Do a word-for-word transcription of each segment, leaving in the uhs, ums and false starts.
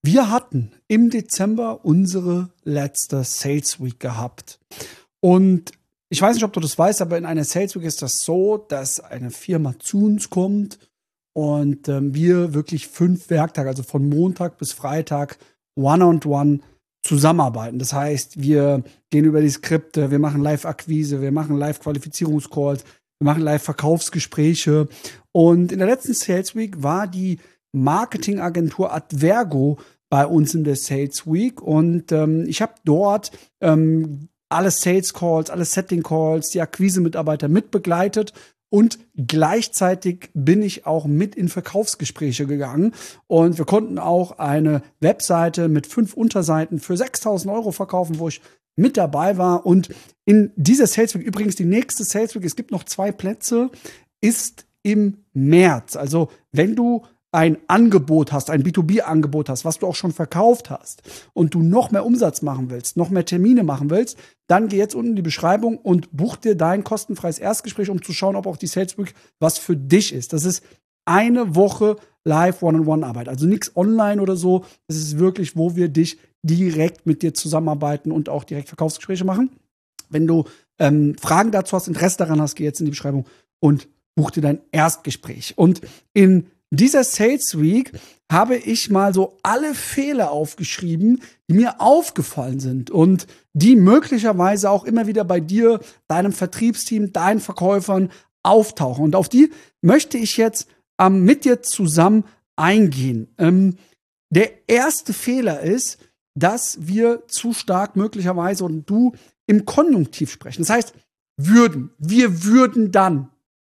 Wir hatten im Dezember unsere letzte Sales Week gehabt. Und ich weiß nicht, ob du das weißt, aber in einer Sales Week ist das so, dass eine Firma zu uns kommt und ähm, wir wirklich fünf Werktage, also von Montag bis Freitag, one-on-one zusammenarbeiten. Das heißt, wir gehen über die Skripte, wir machen Live-Akquise, wir machen Live-Qualifizierungscalls, wir machen Live-Verkaufsgespräche. Und in der letzten Sales Week war die Marketingagentur Advergo bei uns in der Sales Week. Und ähm, ich habe dort ähm, alle Sales Calls, alle Setting Calls, die Akquise-Mitarbeiter mitbegleitet. Und gleichzeitig bin ich auch mit in Verkaufsgespräche gegangen. Und wir konnten auch eine Webseite mit fünf Unterseiten für sechstausend Euro verkaufen, wo ich mit dabei war. Und in dieser Sales Week, übrigens die nächste Sales Week, es gibt noch zwei Plätze, ist im März. Also wenn du ein Angebot hast, ein B zwei B-Angebot hast, was du auch schon verkauft hast und du noch mehr Umsatz machen willst, noch mehr Termine machen willst, dann geh jetzt unten in die Beschreibung und buch dir dein kostenfreies Erstgespräch, um zu schauen, ob auch die Sales Week was für dich ist. Das ist eine Woche live One-on-One-Arbeit, also nichts online oder so. Das ist wirklich, wo wir dich direkt mit dir zusammenarbeiten und auch direkt Verkaufsgespräche machen. Wenn du ähm, Fragen dazu hast, Interesse daran hast, geh jetzt in die Beschreibung und buch dir dein Erstgespräch. Und in dieser Sales Week habe ich mal so alle Fehler aufgeschrieben, die mir aufgefallen sind und die möglicherweise auch immer wieder bei dir, deinem Vertriebsteam, deinen Verkäufern auftauchen. Und auf die möchte ich jetzt ähm, mit dir zusammen eingehen. Ähm, der erste Fehler ist, dass wir zu stark möglicherweise und du im Konjunktiv sprechen. Das heißt, würden, wir würden dann,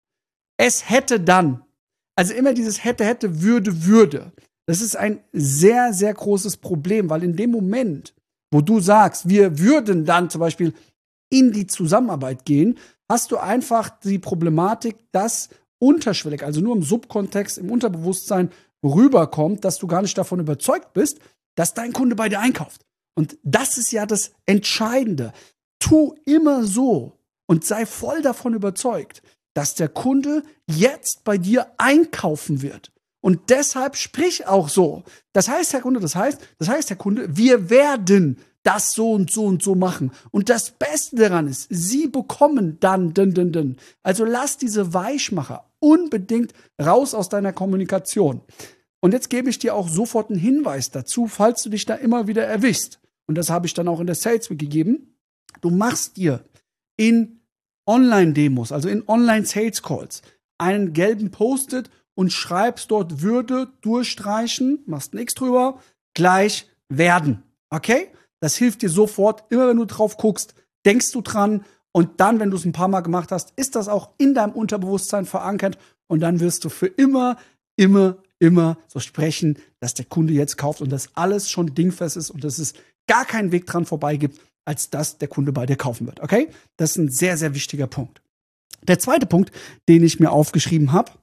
es hätte dann. Also immer dieses hätte, hätte, würde, würde. Das ist ein sehr, sehr großes Problem, weil in dem Moment, wo du sagst, wir würden dann zum Beispiel in die Zusammenarbeit gehen, hast du einfach die Problematik, dass unterschwellig, also nur im Subkontext, im Unterbewusstsein rüberkommt, dass du gar nicht davon überzeugt bist, dass dein Kunde bei dir einkauft. Und das ist ja das Entscheidende. Tu immer so und sei voll davon überzeugt, dass der Kunde jetzt bei dir einkaufen wird. Und deshalb sprich auch so. Das heißt, Herr Kunde, das heißt, das heißt, Herr Kunde, wir werden das so und so und so machen. Und das Beste daran ist, Sie bekommen dann, dann, dann, dann. Also lass diese Weichmacher unbedingt raus aus deiner Kommunikation. Und jetzt gebe ich dir auch sofort einen Hinweis dazu, falls du dich da immer wieder erwischst. Und das habe ich dann auch in der Sales Week gegeben. Du machst dir in Online-Demos, also in Online-Sales-Calls, einen gelben Post-it und schreibst dort Würde durchstreichen, machst ein X drüber, gleich werden. Okay? Das hilft dir sofort. Immer wenn du drauf guckst, denkst du dran und dann, wenn du es ein paar Mal gemacht hast, ist das auch in deinem Unterbewusstsein verankert und dann wirst du für immer, immer, immer so sprechen, dass der Kunde jetzt kauft und dass alles schon dingfest ist und dass es gar keinen Weg dran vorbei gibt, als dass der Kunde bei dir kaufen wird, okay? Das ist ein sehr, sehr wichtiger Punkt. Der zweite Punkt, den ich mir aufgeschrieben habe,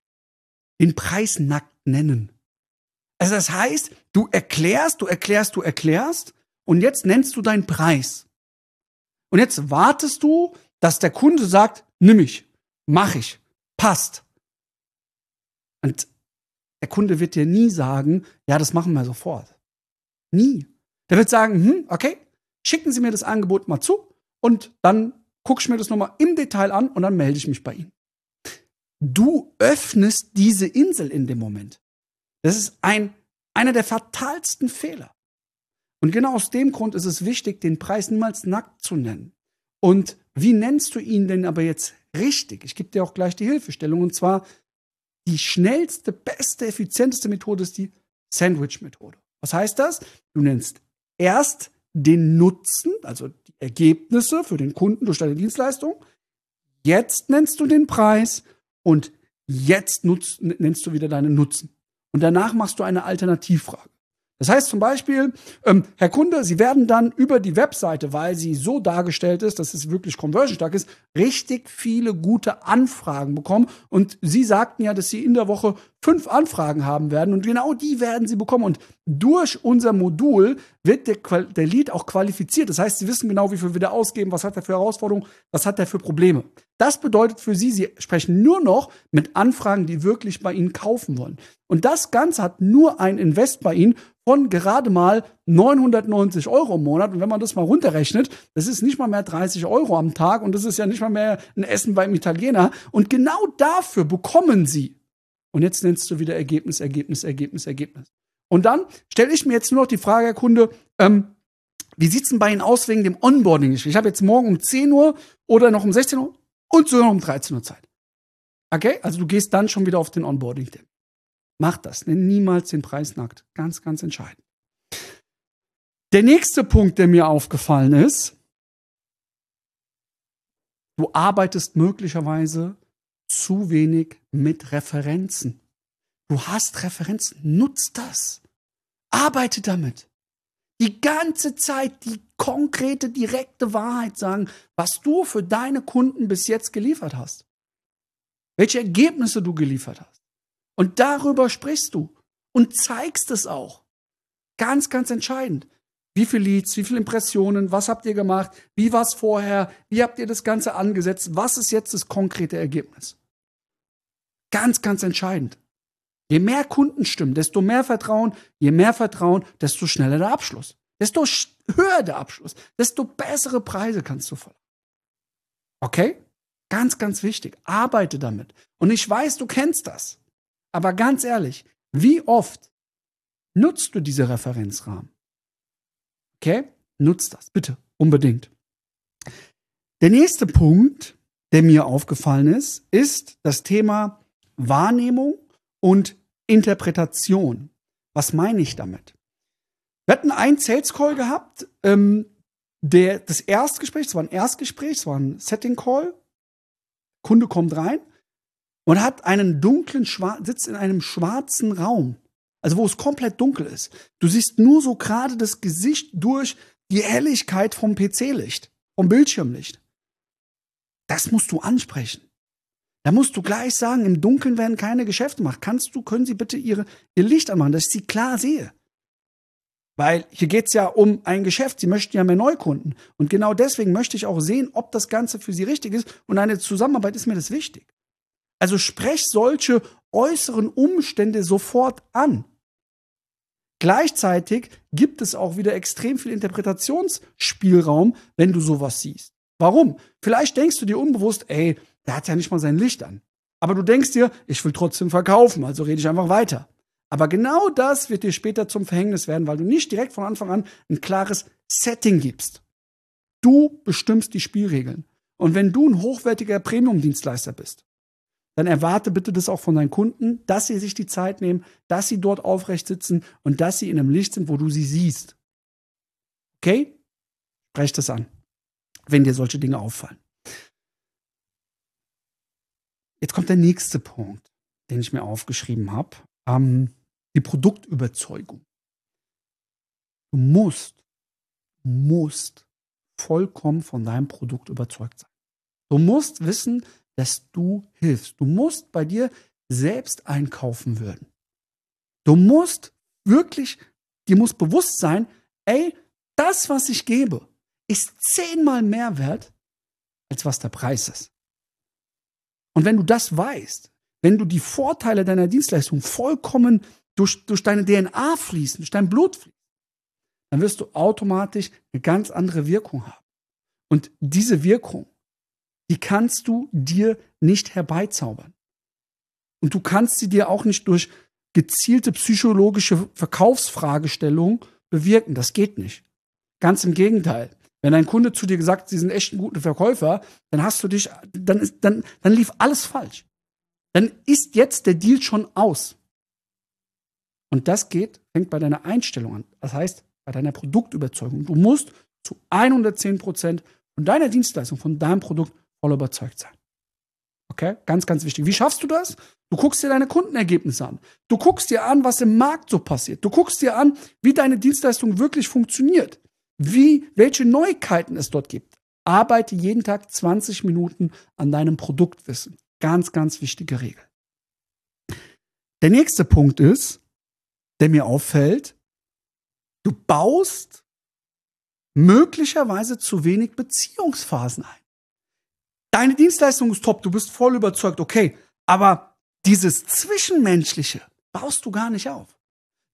den Preis nackt nennen. Also das heißt, du erklärst, du erklärst, du erklärst und jetzt nennst du deinen Preis. Und jetzt wartest du, dass der Kunde sagt, nimm ich, mach ich, passt. Und der Kunde wird dir nie sagen, ja, das machen wir sofort. Nie. Der wird sagen, hm, okay, schicken Sie mir das Angebot mal zu und dann gucke ich mir das nochmal im Detail an und dann melde ich mich bei Ihnen. Du öffnest diese Insel in dem Moment. Das ist ein, einer der fatalsten Fehler. Und genau aus dem Grund ist es wichtig, den Preis niemals nackt zu nennen. Und wie nennst du ihn denn aber jetzt richtig? Ich gebe dir auch gleich die Hilfestellung. Und zwar die schnellste, beste, effizienteste Methode ist die Sandwich-Methode. Was heißt das? Du nennst erst den Nutzen, also die Ergebnisse für den Kunden durch deine Dienstleistung. Jetzt nennst du den Preis und jetzt nutzt, nennst du wieder deinen Nutzen. Und danach machst du eine Alternativfrage. Das heißt zum Beispiel, ähm, Herr Kunde, Sie werden dann über die Webseite, weil sie so dargestellt ist, dass es wirklich conversionstark ist, richtig viele gute Anfragen bekommen. Und Sie sagten ja, dass Sie in der Woche fünf Anfragen haben werden und genau die werden Sie bekommen. Und durch unser Modul wird der, der Lead auch qualifiziert. Das heißt, Sie wissen genau, wie viel wir da ausgeben, was hat er für Herausforderungen, was hat er für Probleme. Das bedeutet für Sie, Sie sprechen nur noch mit Anfragen, die wirklich bei Ihnen kaufen wollen. Und das Ganze hat nur ein Invest bei Ihnen von gerade mal neunhundertneunzig Euro im Monat. Und wenn man das mal runterrechnet, das ist nicht mal mehr dreißig Euro am Tag und das ist ja nicht mal mehr ein Essen beim Italiener. Und genau dafür bekommen sie. Und jetzt nennst du wieder Ergebnis, Ergebnis, Ergebnis, Ergebnis. Und dann stelle ich mir jetzt nur noch die Frage, Herr Kunde, ähm, wie sieht's denn bei Ihnen aus wegen dem Onboarding? Ich habe jetzt morgen um zehn Uhr oder noch um sechzehn Uhr und sogar noch um dreizehn Uhr Zeit. Okay? Also du gehst dann schon wieder auf den Onboarding-Termin. Mach das. Nenn niemals den Preis nackt. Ganz, ganz entscheidend. Der nächste Punkt, der mir aufgefallen ist, du arbeitest möglicherweise zu wenig mit Referenzen. Du hast Referenzen. Nutz das. Arbeite damit. Die ganze Zeit die konkrete, direkte Wahrheit sagen, was du für deine Kunden bis jetzt geliefert hast. Welche Ergebnisse du geliefert hast. Und darüber sprichst du und zeigst es auch. Ganz, ganz entscheidend. Wie viele Leads, wie viele Impressionen, was habt ihr gemacht, wie war es vorher, wie habt ihr das Ganze angesetzt, was ist jetzt das konkrete Ergebnis? Ganz, ganz entscheidend. Je mehr Kundenstimmen, desto mehr Vertrauen, je mehr Vertrauen, desto schneller der Abschluss. Desto höher der Abschluss, desto bessere Preise kannst du verlangen. Okay? Ganz, ganz wichtig. Arbeite damit. Und ich weiß, du kennst das. Aber ganz ehrlich, wie oft nutzt du diese Referenzrahmen? Okay? Nutzt das, bitte, unbedingt. Der nächste Punkt, der mir aufgefallen ist, ist das Thema Wahrnehmung und Interpretation. Was meine ich damit? Wir hatten einen Sales Call gehabt, ähm, der, das Erstgespräch, es war ein Erstgespräch, es war ein Setting Call. Kunde kommt rein und hat einen dunklen, sitzt in einem schwarzen Raum. Also wo es komplett dunkel ist. Du siehst nur so gerade das Gesicht durch die Helligkeit vom P C-Licht, vom Bildschirmlicht. Das musst du ansprechen. Da musst du gleich sagen, im Dunkeln werden keine Geschäfte gemacht. Kannst du, können Sie bitte ihre, Ihr Licht anmachen, dass ich Sie klar sehe? Weil hier geht es ja um ein Geschäft. Sie möchten ja mehr Neukunden. Und genau deswegen möchte ich auch sehen, ob das Ganze für Sie richtig ist. Und eine Zusammenarbeit ist mir das wichtig. Also sprech solche äußeren Umstände sofort an. Gleichzeitig gibt es auch wieder extrem viel Interpretationsspielraum, wenn du sowas siehst. Warum? Vielleicht denkst du dir unbewusst, ey, der hat ja nicht mal sein Licht an. Aber du denkst dir, ich will trotzdem verkaufen, also rede ich einfach weiter. Aber genau das wird dir später zum Verhängnis werden, weil du nicht direkt von Anfang an ein klares Setting gibst. Du bestimmst die Spielregeln. Und wenn du ein hochwertiger Premium-Dienstleister bist, dann erwarte bitte das auch von deinen Kunden, dass sie sich die Zeit nehmen, dass sie dort aufrecht sitzen und dass sie in einem Licht sind, wo du sie siehst. Okay? Sprech das an, wenn dir solche Dinge auffallen. Jetzt kommt der nächste Punkt, den ich mir aufgeschrieben habe. Ähm, die Produktüberzeugung. Du musst, musst vollkommen von deinem Produkt überzeugt sein. Du musst wissen, dass du hilfst. Du musst bei dir selbst einkaufen würden. Du musst wirklich, dir muss bewusst sein, ey, das, was ich gebe, ist zehnmal mehr wert, als was der Preis ist. Und wenn du das weißt, wenn du die Vorteile deiner Dienstleistung vollkommen durch, durch deine D N A fließen, durch dein Blut fließen, dann wirst du automatisch eine ganz andere Wirkung haben. Und diese Wirkung, die kannst du dir nicht herbeizaubern. Und du kannst sie dir auch nicht durch gezielte psychologische Verkaufsfragestellungen bewirken. Das geht nicht. Ganz im Gegenteil. Wenn ein Kunde zu dir gesagt hat, sie sind echt ein guter Verkäufer, dann hast du dich, dann ist, dann, dann lief alles falsch. Dann ist jetzt der Deal schon aus. Und das geht, fängt bei deiner Einstellung an. Das heißt, bei deiner Produktüberzeugung. Du musst zu hundertzehn Prozent von deiner Dienstleistung, von deinem Produkt voll überzeugt sein. Okay? Ganz, ganz wichtig. Wie schaffst du das? Du guckst dir deine Kundenergebnisse an. Du guckst dir an, was im Markt so passiert. Du guckst dir an, wie deine Dienstleistung wirklich funktioniert. Wie, welche Neuigkeiten es dort gibt. Arbeite jeden Tag zwanzig Minuten an deinem Produktwissen. Ganz, ganz wichtige Regel. Der nächste Punkt ist, der mir auffällt, du baust möglicherweise zu wenig Beziehungsphasen ein. Deine Dienstleistung ist top, du bist voll überzeugt, okay, aber dieses Zwischenmenschliche baust du gar nicht auf.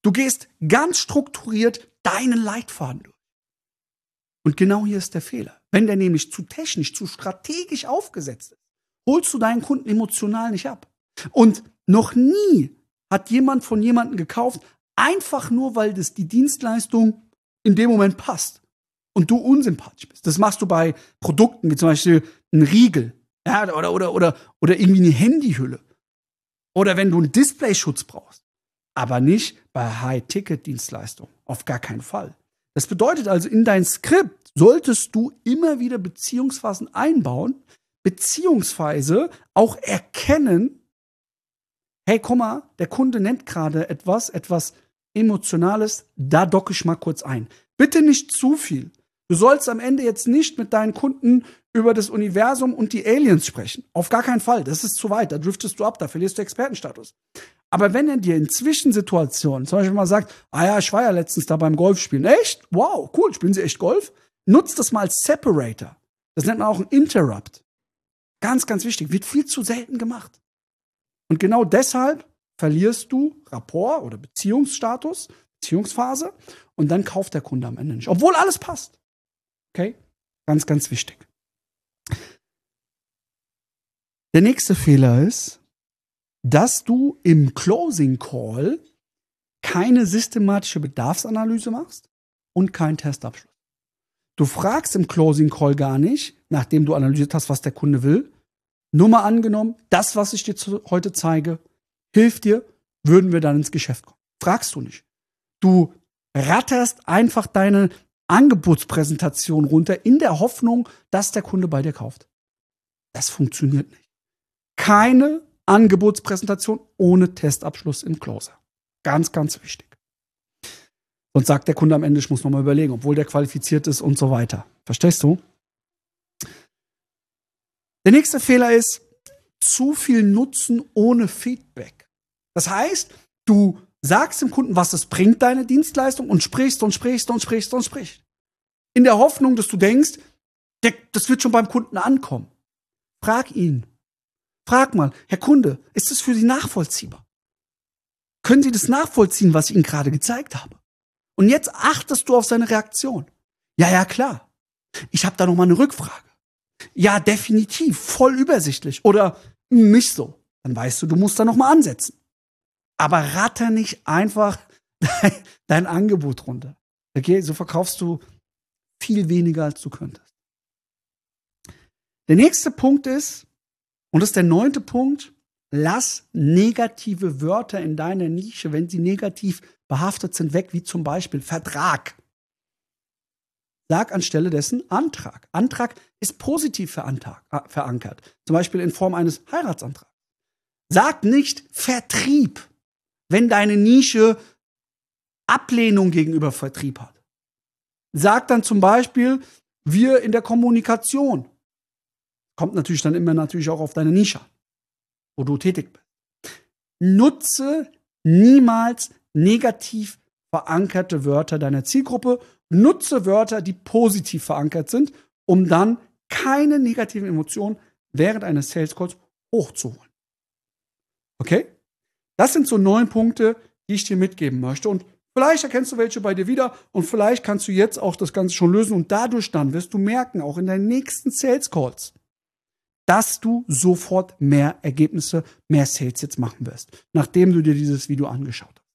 Du gehst ganz strukturiert deinen Leitfaden durch. Und genau hier ist der Fehler. Wenn der nämlich zu technisch, zu strategisch aufgesetzt ist, holst du deinen Kunden emotional nicht ab. Und noch nie hat jemand von jemandem gekauft, einfach nur, weil das die Dienstleistung in dem Moment passt und du unsympathisch bist. Das machst du bei Produkten, wie zum Beispiel ein Riegel, ja, oder, oder, oder, oder irgendwie eine Handyhülle. Oder wenn du einen Displayschutz brauchst. Aber nicht bei High-Ticket-Dienstleistungen. Auf gar keinen Fall. Das bedeutet also, in dein Skript solltest du immer wieder Beziehungsphasen einbauen, beziehungsweise auch erkennen, hey, guck mal, der Kunde nennt gerade etwas, etwas Emotionales, da docke ich mal kurz ein. Bitte nicht zu viel. Du sollst am Ende jetzt nicht mit deinen Kunden über das Universum und die Aliens sprechen. Auf gar keinen Fall. Das ist zu weit. Da driftest du ab, da verlierst du Expertenstatus. Aber wenn er dir in Zwischensituationen zum Beispiel mal sagt, ah ja, ich war ja letztens da beim Golfspielen. Echt? Wow, cool, spielen Sie echt Golf? Nutzt das mal als Separator. Das nennt man auch ein Interrupt. Ganz, ganz wichtig. Wird viel zu selten gemacht. Und genau deshalb verlierst du Rapport oder Beziehungsstatus, Beziehungsphase und dann kauft der Kunde am Ende nicht. Obwohl alles passt. Okay? Ganz, ganz wichtig. Der nächste Fehler ist, dass du im Closing Call keine systematische Bedarfsanalyse machst und keinen Testabschluss. Du fragst im Closing Call gar nicht, nachdem du analysiert hast, was der Kunde will. Nur mal angenommen, das, was ich dir heute zeige, hilft dir, würden wir dann ins Geschäft kommen. Fragst du nicht. Du ratterst einfach deine Angebotspräsentation runter in der Hoffnung, dass der Kunde bei dir kauft. Das funktioniert nicht. Keine Angebotspräsentation ohne Testabschluss im Closer. Ganz, ganz wichtig. Und sagt der Kunde am Ende, ich muss nochmal überlegen, obwohl der qualifiziert ist und so weiter. Verstehst du? Der nächste Fehler ist, zu viel Nutzen ohne Feedback. Das heißt, du sagst dem Kunden, was es bringt, deine Dienstleistung, und sprichst und sprichst und sprichst und sprichst. In der Hoffnung, dass du denkst, das wird schon beim Kunden ankommen. Frag ihn. Frag mal, Herr Kunde, ist das für Sie nachvollziehbar? Können Sie das nachvollziehen, was ich Ihnen gerade gezeigt habe? Und jetzt achtest du auf seine Reaktion. Ja, ja, klar. Ich habe da noch mal eine Rückfrage. Ja, definitiv, voll übersichtlich. Oder nicht so. Dann weißt du, du musst da noch mal ansetzen. Aber ratter nicht einfach dein, dein Angebot runter. Okay, so verkaufst du viel weniger, als du könntest. Der nächste Punkt ist, und das ist der neunte Punkt, lass negative Wörter in deiner Nische, wenn sie negativ behaftet sind, weg, wie zum Beispiel Vertrag. Sag anstelle dessen Antrag. Antrag ist positiv verankert, zum Beispiel in Form eines Heiratsantrags. Sag nicht Vertrieb, wenn deine Nische Ablehnung gegenüber Vertrieb hat. Sag dann zum Beispiel, wir in der Kommunikation. Kommt natürlich dann immer natürlich auch auf deine Nische, wo du tätig bist. Nutze niemals negativ verankerte Wörter deiner Zielgruppe. Nutze Wörter, die positiv verankert sind, um dann keine negativen Emotionen während eines Sales Calls hochzuholen. Okay? Das sind so neun Punkte, die ich dir mitgeben möchte. Und vielleicht erkennst du welche bei dir wieder und vielleicht kannst du jetzt auch das Ganze schon lösen und dadurch dann wirst du merken, auch in deinen nächsten Sales Calls, dass du sofort mehr Ergebnisse, mehr Sales jetzt machen wirst, nachdem du dir dieses Video angeschaut hast.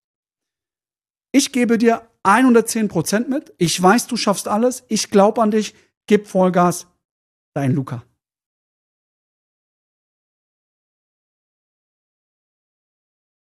Ich gebe dir hundertzehn Prozent mit. Ich weiß, du schaffst alles. Ich glaube an dich. Gib Vollgas. Dein Luca.